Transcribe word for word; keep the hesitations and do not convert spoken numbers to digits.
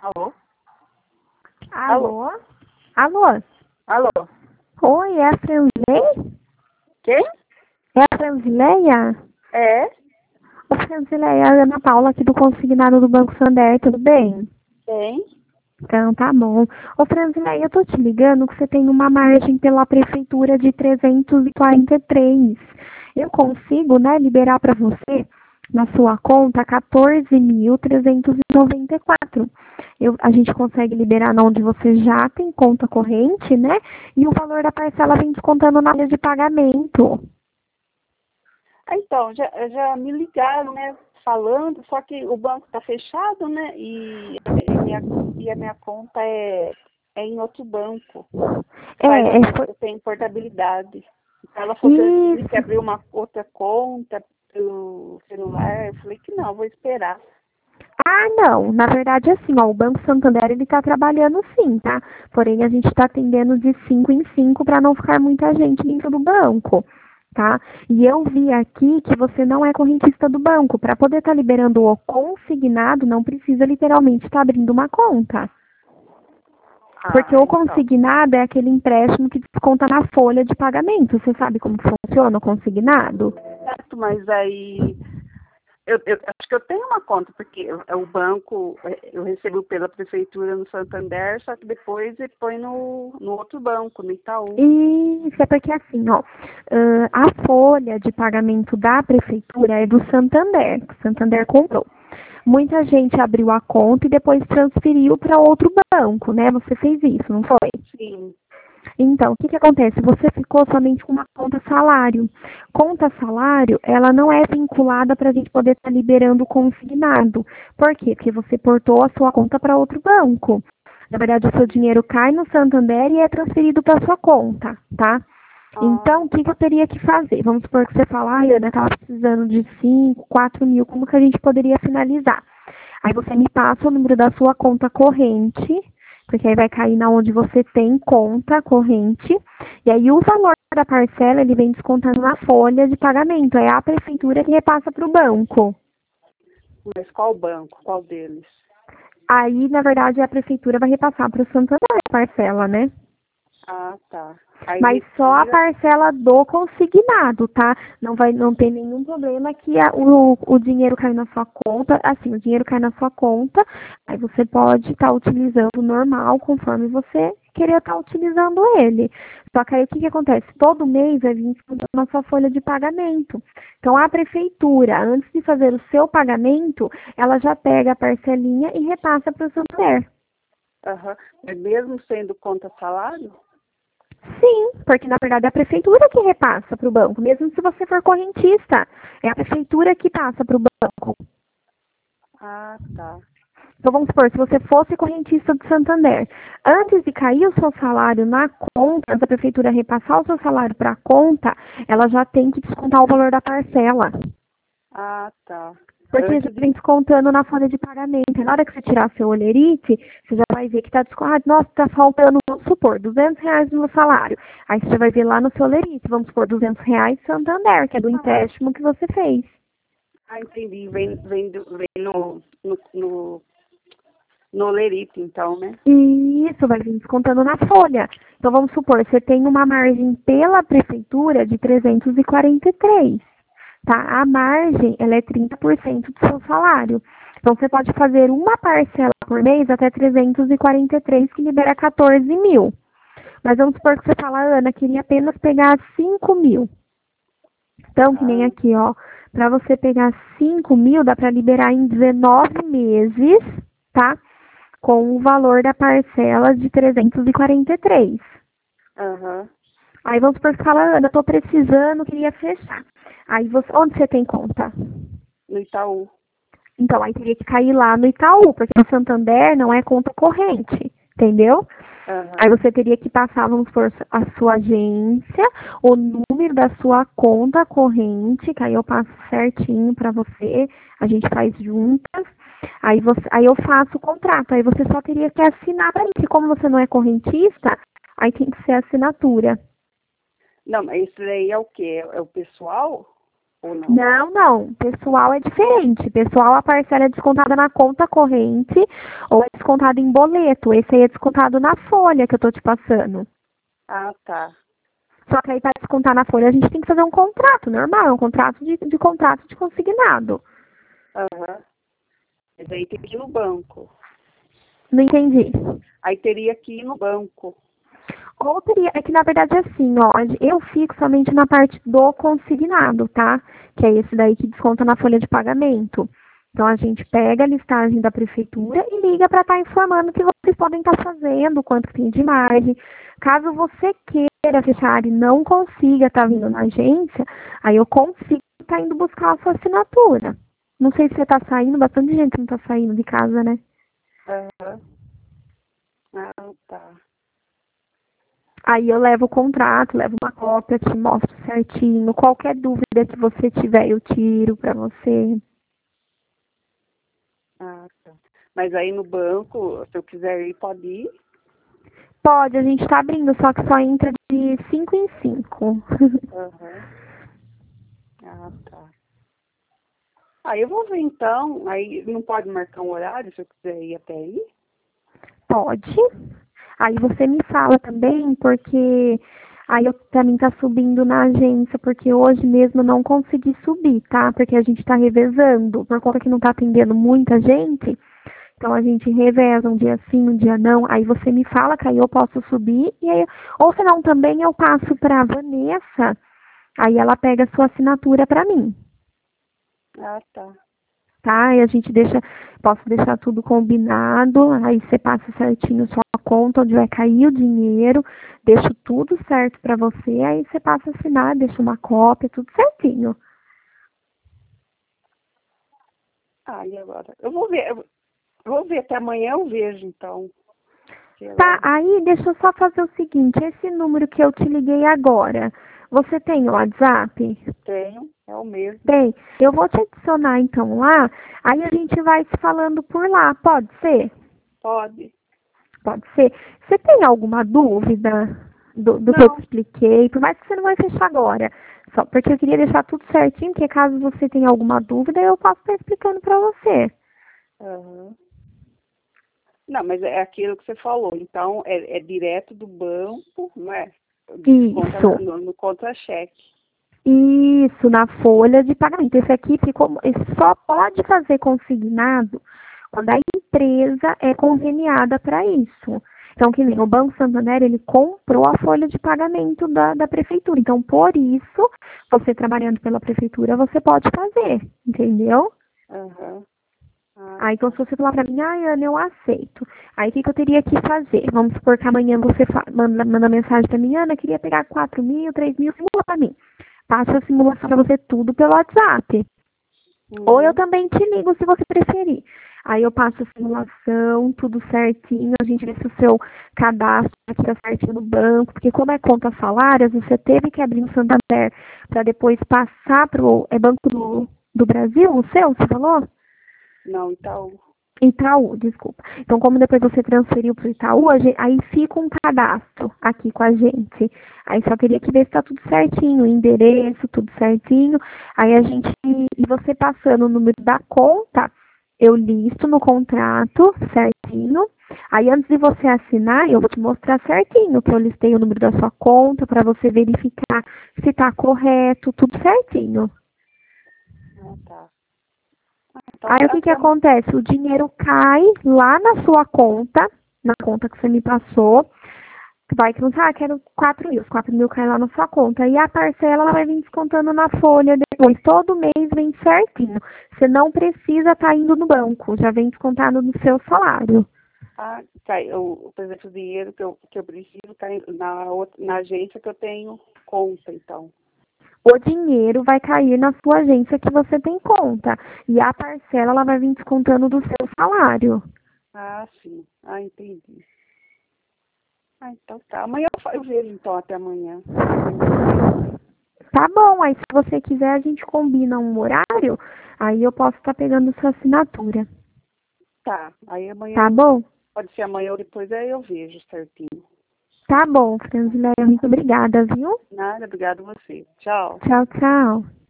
Alô? Alô? Alô? Alô? Oi, é a Franzilei? Quem? É a Franzileia? É? Ô, Franzileia, é a Ana Paula aqui do Consignado do Banco Santander, tudo bem? Quem? Então, tá bom. Ô, Franzileia, eu tô te ligando que você tem uma margem pela prefeitura de trezentos e quarenta e três. Eu consigo, né, liberar para você, na sua conta, quatorze mil trezentos e noventa e quatro. Eu, a gente consegue liberar na onde você já tem conta corrente, né? E o valor da parcela vem descontando na área de pagamento. Ah, então, já, já me ligaram, né, falando, só que o banco tá fechado, né, e, e, minha, e a minha conta é, é em outro banco. Faz É, um é, mês foi... que eu tenho portabilidade. Então, ela falou que eu tive que Isso. abrir uma outra conta pelo celular. Eu falei que não, vou esperar. Ah, não. Na verdade, assim, ó, o Banco Santander, ele tá trabalhando sim, tá? Porém, a gente está atendendo de cinco em cinco para não ficar muita gente dentro do banco, tá? E eu vi aqui que você não é correntista do banco. Para poder estar liberando o consignado, não precisa literalmente estar abrindo uma conta. Porque Ah, o então. consignado é aquele empréstimo que desconta na folha de pagamento. Você sabe como que funciona o consignado? Certo, mas aí Eu, eu acho que eu tenho uma conta, porque o banco, eu recebo pela prefeitura no Santander, só que depois ele põe no, no outro banco, no Itaú. Isso, é porque assim, ó, ãh, a folha de pagamento da prefeitura é do Santander, que o Santander comprou. Muita gente abriu a conta e depois transferiu para outro banco, né? Você fez isso, não foi? Sim. Então, o que que acontece? Você ficou somente com uma conta salário. Conta salário, ela não é vinculada para a gente poder estar liberando o consignado. Por quê? Porque você portou a sua conta para outro banco. Na verdade, o seu dinheiro cai no Santander e é transferido para sua conta, tá? Ah, Então, o que, que eu teria que fazer? Vamos supor que você fala, ai, Ana, estava precisando de cinco, quatro mil, como que a gente poderia finalizar? Aí você me passa o número da sua conta corrente, porque aí vai cair na onde você tem conta corrente, e aí o valor da parcela, ele vem descontando na folha de pagamento, é a prefeitura que repassa para o banco. mas qual banco? Qual deles? Aí, na verdade, a prefeitura vai repassar para o Santander a parcela, né? Ah, tá. Aí Mas só a retira. parcela do consignado, tá? Não vai, não tem nenhum problema que a- o, o dinheiro cai na sua conta, assim, o dinheiro cai na sua conta, aí você pode estar utilizando normal, conforme você querer estar utilizando ele. Só que aí o que, que acontece? Todo mês vai vir descontando na sua folha de pagamento. Então a prefeitura, antes de fazer o seu pagamento, ela já pega a parcelinha e repassa para o Santander. Aham. É mesmo sendo conta salário? Sim, porque na verdade é a prefeitura que repassa para o banco, mesmo se você for correntista. É a prefeitura que passa para o banco. Ah, tá. Então vamos supor, se você fosse correntista do Santander, antes de cair o seu salário na conta, antes da prefeitura repassar o seu salário para a conta, ela já tem que descontar o valor da parcela. Ah, tá. Porque já Antes vem de. descontando na folha de pagamento. E na hora que você tirar seu olerite, você já vai ver que está descontado. Nossa, está faltando, vamos supor, duzentos reais no meu salário. Aí você já vai ver lá no seu olerite, vamos supor, duzentos reais Santander, que é do Ah, empréstimo que você fez. ah, entendi. Vem, vem, do, vem no, no, no, no Lerite, então, né? E isso vai vir descontando na folha. Então vamos supor, você tem uma margem pela prefeitura de trezentos e quarenta e três. Tá? A margem, ela é trinta por cento do seu salário. Então, você pode fazer uma parcela por mês até trezentos e quarenta e três, que libera quatorze mil. Mas vamos supor que você fala, Ana, queria apenas pegar cinco mil. Então, que nem Ah, aqui, ó, para você pegar cinco mil, dá para liberar em dezenove meses, tá? Com o valor da parcela de trezentos e quarenta e três. aham. Aí vamos supor que você fala, Ana, eu tô precisando, queria fechar. Aí você, onde você tem conta? No Itaú. Então, aí teria que cair lá no Itaú, porque no Santander não é conta corrente, entendeu? Aí Aham. você teria que passar, vamos supor, a sua agência, o número da sua conta corrente, que aí eu passo certinho para você, a gente faz juntas. Aí, você, aí eu faço o contrato, aí você só teria que assinar para mim, porque como você não é correntista, aí tem que ser assinatura. Não, mas isso daí é o quê? É o pessoal? Ou não? Não, não. Pessoal é diferente. Pessoal, a parcela é descontada na conta corrente ou é descontada em boleto. Esse aí é descontado na folha que eu tô te passando. Ah, tá. Só que aí para descontar na folha a gente tem que fazer um contrato normal, é um contrato de, de contrato de consignado. Aham. Mas aí tem que ir no banco. Não entendi. Aí teria que ir no banco. Ou teria, é que na verdade é assim, ó, eu fico somente na parte do consignado, tá? Que é esse daí que desconta na folha de pagamento. Então a gente pega a listagem da prefeitura e liga para estar informando o que vocês podem estar fazendo, quanto que tem de margem. Caso você queira fechar e não consiga estar vindo na agência, aí eu consigo estar indo buscar a sua assinatura. Não sei se você está saindo, bastante gente não está saindo de casa, né? Aham. Ah, tá. Aí eu levo o contrato, levo uma cópia, te mostro certinho. Qualquer dúvida que você tiver, eu tiro pra você. Ah, tá. Mas aí no banco, se eu quiser ir, pode ir? Pode, a gente tá abrindo, só que só entra de cinco em cinco. Aham. Ah, tá. Aí eu vou ver então. Aí não pode marcar um horário se eu quiser ir até aí? Pode. Aí você me fala também, porque aí eu também tá subindo na agência, porque hoje mesmo eu não consegui subir, tá? Porque a gente tá revezando, por conta que não tá atendendo muita gente. Então a gente reveza um dia sim, um dia não. Aí você me fala que aí eu posso subir. E aí, ou se não, também eu passo para a Vanessa. Aí ela pega a sua assinatura para mim. Ah, tá. Tá? E a gente deixa, posso deixar tudo combinado. Aí você passa certinho sua conta, onde vai cair o dinheiro. Deixo tudo certo para você. Aí você passa a assinar, deixa uma cópia, tudo certinho. Ah, e agora? Eu vou ver. Eu vou ver até amanhã, eu vejo então. Sei Tá, lá. aí deixa eu só fazer o seguinte, esse número que eu te liguei agora, você tem o WhatsApp? Tenho, é o mesmo. Tem. Eu vou te adicionar então lá, aí a gente vai se falando por lá, pode ser? Pode. Pode ser. Você tem alguma dúvida do, do que eu te Não. expliquei? Por mais que você não vai fechar agora. Só porque eu queria deixar tudo certinho, porque caso você tenha alguma dúvida, eu posso estar explicando pra você. Aham. Não, mas é aquilo que você falou. Então, é, é direto do banco, não é? Desconta na- Isso. no, no contra-cheque. Isso, na folha de pagamento. Esse aqui ficou, esse só pode fazer consignado quando a empresa é conveniada para isso. Então, que nem o Banco Santander, ele comprou a folha de pagamento da, da prefeitura. Então, por isso, você trabalhando pela prefeitura, você pode fazer, entendeu? Aham. Ah, Aí, então, tá. se você falar para mim, ai, Ana, eu aceito. Aí, o que, que eu teria que fazer? Vamos supor que amanhã você fa- manda, manda mensagem para mim, Ana, queria pegar quatro mil, três mil, simula para mim. Passo a simulação para você tudo pelo WhatsApp. Ou eu Uhum. também te ligo se você preferir. Aí eu passo a simulação, tudo certinho, a gente vê se o seu cadastro está certinho no banco, porque como é conta salários, você teve que abrir um Santander para depois passar para o é Banco do, do Brasil, o seu, você falou? Não, Itaú. Itaú, desculpa. Então, como depois você transferiu para o Itaú, a gen- aí fica um cadastro aqui com a gente. Aí só queria que ver se está tudo certinho, o endereço, tudo certinho. Aí a gente, e você passando o número da conta, eu listo no contrato certinho. Aí antes de você assinar, eu vou te mostrar certinho que eu listei o número da sua conta para você verificar se está correto, tudo certinho. Ah, tá. Ah, então, Aí o que que até amanhã. acontece? O dinheiro cai lá na sua conta, na conta que você me passou. Vai que você, ah, quero quatro mil. Os quatro mil caem lá na sua conta. E a parcela ela vai vir descontando na folha depois. Todo mês vem certinho. Você não precisa estar indo no banco. Já vem descontado no seu salário. Ah, tá. Eu, por exemplo, o dinheiro que eu, que eu preciso tá na, outra- na agência que eu tenho conta, então. O dinheiro vai cair na sua agência que você tem conta. E a parcela ela vai vir descontando do seu salário. Ah, sim. Ah, entendi. Ah, então tá. Amanhã eu, fa- eu vejo, então, até amanhã. Amanhã eu vejo. Tá bom, aí se você quiser a gente combina um horário, aí eu posso estar pegando sua assinatura. Tá. Aí amanhã, Tá eu- bom? pode ser amanhã ou depois, aí eu vejo certinho. Tá bom, Franzileia, muito obrigada, viu? Nada, obrigado a você. Tchau. Tchau, tchau.